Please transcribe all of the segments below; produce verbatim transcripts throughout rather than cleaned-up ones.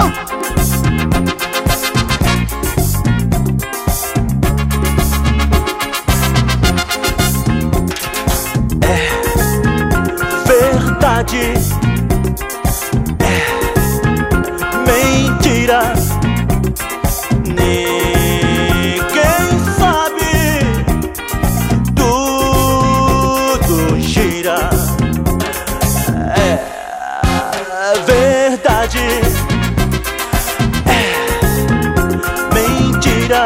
Verdade é mentira. Ninguém sabe, tudo gira. É verdade é mentira.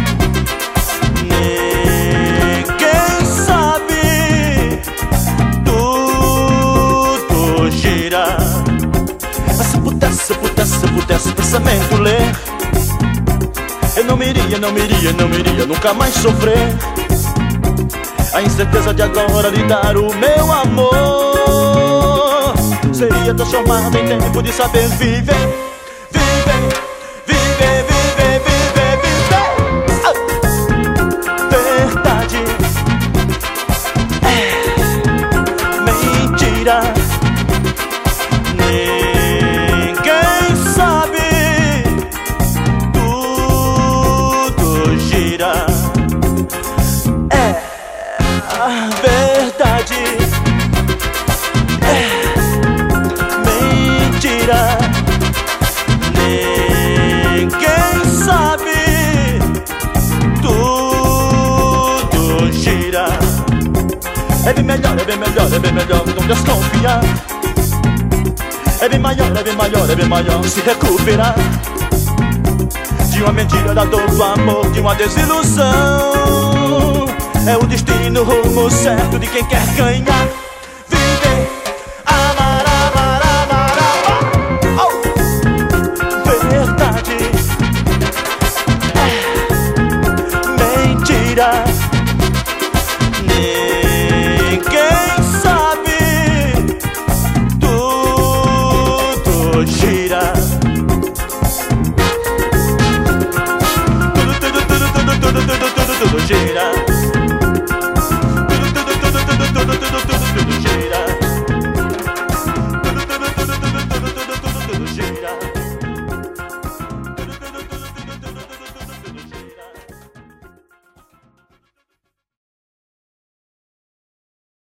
Se pudesse, se pudesse, se pudesse o pensamento ler, eu não me iria, não me iria, não me iria nunca mais sofrer a incerteza de agora lhe dar o meu amor. Seria transformado em tempo de saber viver. Viver, viver, viver, viver, viver. Ah! Verdade é mentira. Ninguém sabe, tudo gira. É a verdade é mentira. Ninguém sabe, tudo gira. É bem melhor, é bem melhor, é bem melhor não desconfiar. É bem maior, é bem maior, é bem maior se recuperar de uma mentira, da dor do amor, de uma desilusão. É o destino, o rumo certo de quem quer ganhar. Viver, amar, amar, amar, amar. Oh! Verdade é mentira. Ninguém sabe, gira. Tudo, tudo, tudo, tudo, tudo, tudo, tudo, tudo gira.